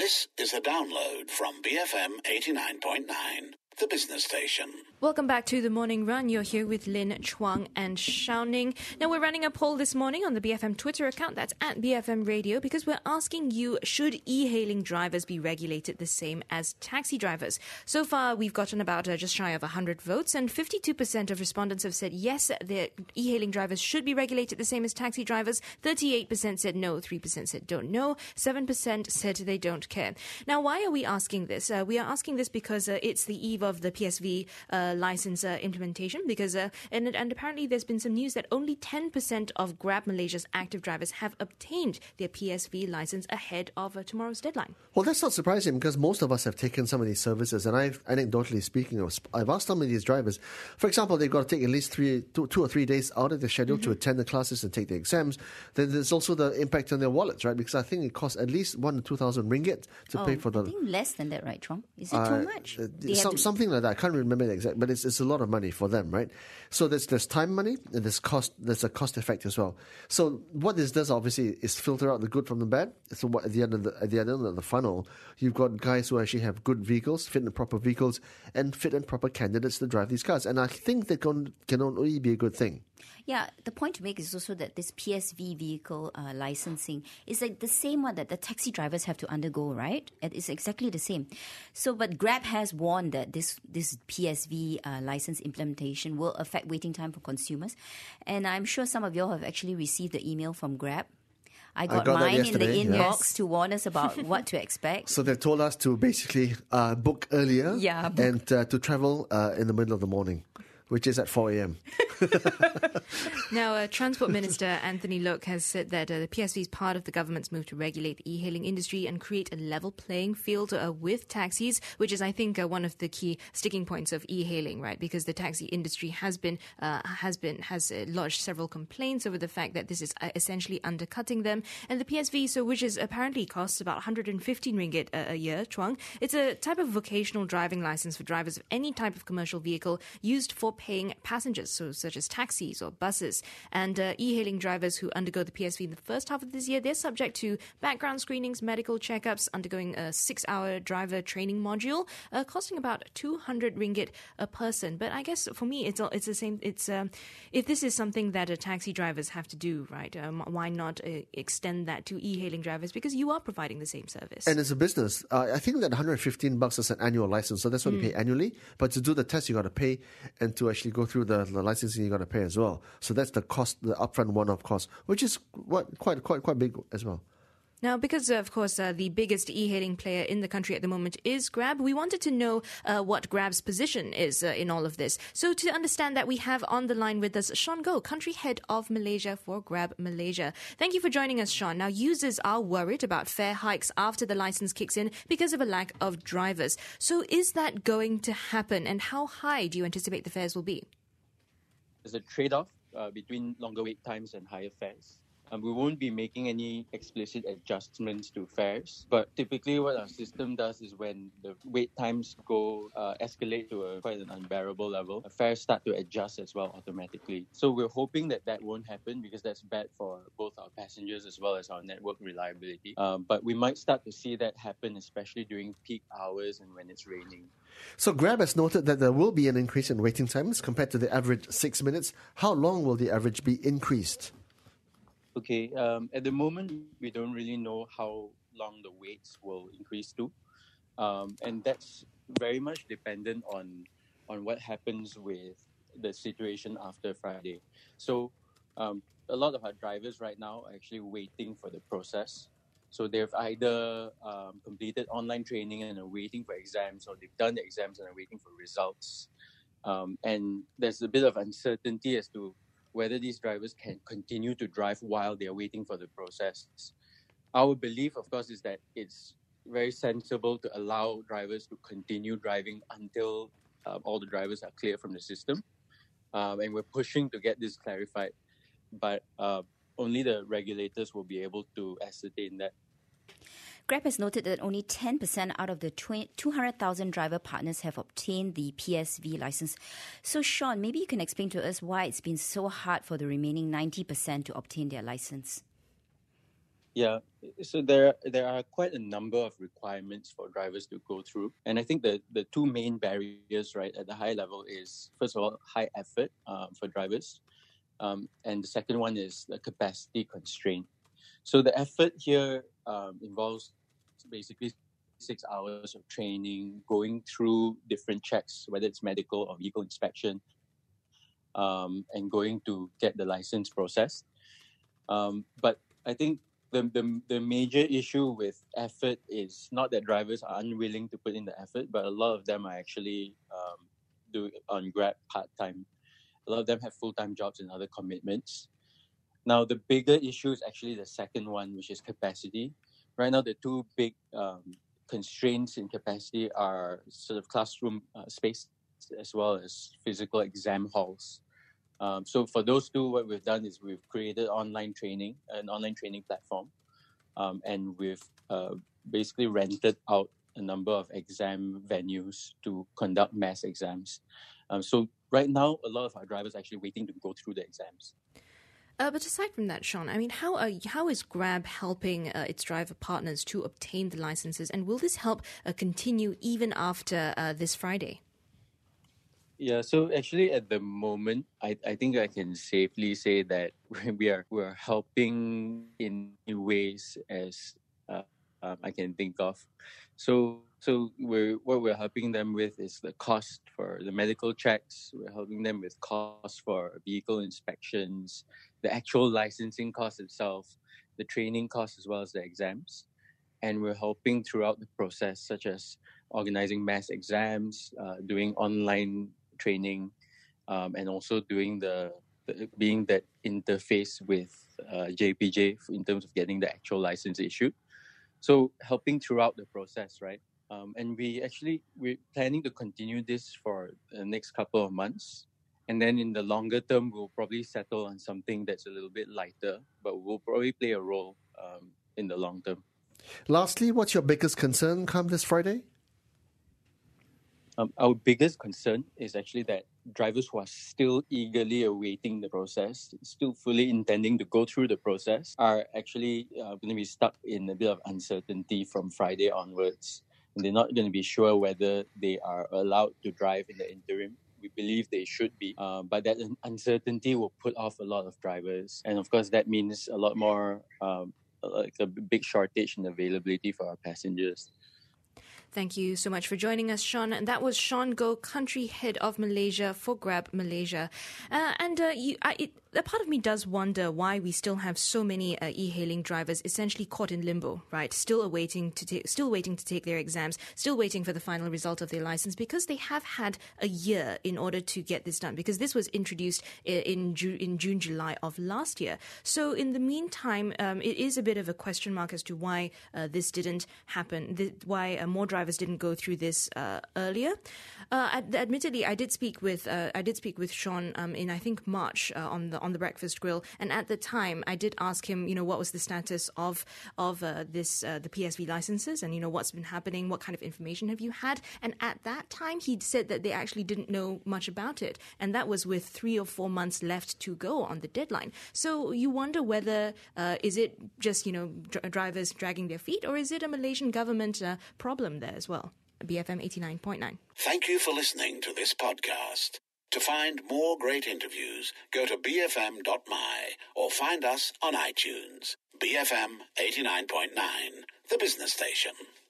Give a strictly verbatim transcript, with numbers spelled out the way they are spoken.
This is a download from B F M eighty-nine point nine, the business station. Welcome back to The Morning Run. You're here with Lin Chuang and Shao Ning. Now, we're running a poll this morning on the B F M Twitter account, that's at B F M Radio, because we're asking you, should e-hailing drivers be regulated the same as taxi drivers? So far, we've gotten about uh, just shy of one hundred votes, and fifty-two percent of respondents have said yes, the e-hailing drivers should be regulated the same as taxi drivers. thirty-eight percent said no, three percent said don't know, seven percent said they don't care. Now, why are we asking this? Uh, we are asking this because uh, it's the eve of the P S V uh, license uh, implementation, because uh, and, and apparently there's been some news that only ten percent of Grab Malaysia's active drivers have obtained their P S V license ahead of uh, tomorrow's deadline. Well, that's not surprising, because most of us have taken some of these services, and I've anecdotally speaking, I've asked some of these drivers, for example, they've got to take at least three, two, two or three days out of their schedule mm-hmm. to attend the classes and take the exams. Then there's also the impact on their wallets, right? Because I think it costs at least one to two thousand ringgit to oh, pay for the. I think less than that, right, Chuang? Is it uh, too much? Uh, some, to... Something like that. I can't remember the exact, but it's it's a lot of money for them, right? So there's there's time money and there's cost. There's a cost effect as well. So what this does obviously is filter out the good from the bad. So what, at the end of the at the end of the funnel, you've got guys who actually have good vehicles, fit and proper vehicles, and fit and proper candidates to drive these cars. And I think that can can only be a good thing. Yeah, the point to make is also that this P S V vehicle uh, licensing is like the same one that the taxi drivers have to undergo, right? It is exactly the same. So, but Grab has warned that this this P S V uh, license implementation will affect waiting time for consumers. And I'm sure some of you all have actually received the email from Grab. I got, I got mine in the inbox yes. to warn us about what to expect. So they've told us to basically uh, book earlier yeah, book. and uh, to travel uh, in the middle of the morning, which is at four a.m. Now, uh, Transport Minister Anthony Loke has said that uh, the P S V is part of the government's move to regulate the e-hailing industry and create a level playing field uh, with taxis, which is, I think, uh, one of the key sticking points of e-hailing, right? Because the taxi industry has been uh, has been has uh, lodged several complaints over the fact that this is uh, essentially undercutting them. And the P S V, so which is apparently costs about one hundred fifteen ringgit a, a year, Chuang. It's a type of vocational driving license for drivers of any type of commercial vehicle used for paying passengers, so such as taxis or buses. And uh, e-hailing drivers who undergo the P S V in the first half of this year, they're subject to background screenings, medical checkups, undergoing a six-hour driver training module, uh, costing about two hundred ringgit a person. But I guess for me, it's it's the same. It's um, if this is something that uh, taxi drivers have to do, right? Um, why not uh, extend that to e-hailing drivers? Because you are providing the same service. And as a business, uh, I think that one hundred fifteen bucks is an annual license, so that's what mm. you pay annually. But to do the test, you got to pay, and to actually go through the, the licensing, you got to pay as well. So that's the cost, the upfront one-off cost, which is what, quite quite quite big as well. Now, because, uh, of course, uh, the biggest e-hailing player in the country at the moment is Grab, we wanted to know uh, what Grab's position is uh, in all of this. So to understand that, we have on the line with us Sean Goh, Country Head of Malaysia for Grab Malaysia. Thank you for joining us, Sean. Now, users are worried about fare hikes after the license kicks in because of a lack of drivers. So is that going to happen, and how high do you anticipate the fares will be? There's a trade-off uh, between longer wait times and higher fares. Um, we won't be making any explicit adjustments to fares, but typically what our system does is when the wait times go uh, escalate to a quite an unbearable level, fares start to adjust as well automatically. So we're hoping that that won't happen, because that's bad for both our passengers as well as our network reliability. Um, but we might start to see that happen, especially during peak hours and when it's raining. So Grab has noted that there will be an increase in waiting times compared to the average six minutes. How long will the average be increased? Okay, um, at the moment, we don't really know how long the waits will increase to. Um, and that's very much dependent on on what happens with the situation after Friday. So um, a lot of our drivers right now are actually waiting for the process. So they've either um, completed online training and are waiting for exams, or they've done the exams and are waiting for results. Um, and there's a bit of uncertainty as to whether these drivers can continue to drive while they are waiting for the process. Our belief, of course, is that it's very sensible to allow drivers to continue driving until uh, all the drivers are clear from the system. Um, and we're pushing to get this clarified. But uh, only the regulators will be able to ascertain that. Grab has noted that only ten percent out of the two hundred thousand driver partners have obtained the P S V license. So, Sean, maybe you can explain to us why it's been so hard for the remaining ninety percent to obtain their license. Yeah, so there there are quite a number of requirements for drivers to go through, and I think the the two main barriers, right, at the high level is first of all high effort um, for drivers, um, and the second one is the capacity constraint. So the effort here um, involves basically six hours of training, going through different checks, whether it's medical or vehicle inspection, um, and going to get the license processed. Um, but I think the, the the major issue with effort is not that drivers are unwilling to put in the effort, but a lot of them are actually um, do on Grab part time. A lot of them have full time jobs and other commitments. Now, the bigger issue is actually the second one, which is capacity. Right now, the two big um, constraints in capacity are sort of classroom uh, space as well as physical exam halls. Um, so for those two, what we've done is we've created online training, an online training platform, um, and we've uh, basically rented out a number of exam venues to conduct mass exams. Um, so right now, a lot of our drivers are actually waiting to go through the exams. Uh, but aside from that, Sean, I mean, how are, how is Grab helping uh, its driver partners to obtain the licenses, and will this help uh, continue even after uh, this Friday? Yeah, so actually at the moment, I, I think I can safely say that we are we're helping in ways as uh, um, I can think of. So so we're what we're helping them with is the cost for the medical checks. We're helping them with costs for vehicle inspections, the actual licensing cost itself, the training costs as well as the exams. And we're helping throughout the process, such as organizing mass exams, uh, doing online training, um, and also doing the, the being that interface with uh, J P J in terms of getting the actual license issued. So helping throughout the process, right? Um, and we actually we're planning to continue this for the next couple of months, and then in the longer term, we'll probably settle on something that's a little bit lighter, but will probably play a role um, in the long term. Lastly, what's your biggest concern come this Friday? Um, our biggest concern is actually that drivers who are still eagerly awaiting the process, still fully intending to go through the process, are actually uh, going to be stuck in a bit of uncertainty from Friday onwards. And they're not going to be sure whether they are allowed to drive in the interim. We believe they should be, uh, but that uncertainty will put off a lot of drivers. And of course, that means a lot more, um, like a big shortage in availability for our passengers. Thank you so much for joining us, Sean. And that was Sean Goh, Country Head of Malaysia for Grab Malaysia. Uh, and uh, you, I, it, a part of me does wonder why we still have so many uh, e-hailing drivers essentially caught in limbo, right? Still awaiting to take, still waiting to take their exams, still waiting for the final result of their license, because they have had a year in order to get this done. Because this was introduced in in, Ju- in June, July of last year. So in the meantime, um, it is a bit of a question mark as to why uh, this didn't happen, th- why uh, more drivers didn't go through this uh, earlier. Uh, ad- admittedly, I did speak with uh, I did speak with Sean um, in I think March uh, on the on the Breakfast Grill, and at the time I did ask him, you know, what was the status of of uh, this uh, the P S V licenses, and you know what's been happening, what kind of information have you had? And at that time, he'd said that they actually didn't know much about it, and that was with three or four months left to go on the deadline. So you wonder whether uh, is it just you know dr- drivers dragging their feet, or is it a Malaysian government uh, problem there as well? B F M eighty-nine point nine. Thank you for listening to this podcast. To find more great interviews, go to b f m dot m y or find us on iTunes. B F M eighty-nine point nine, the business station.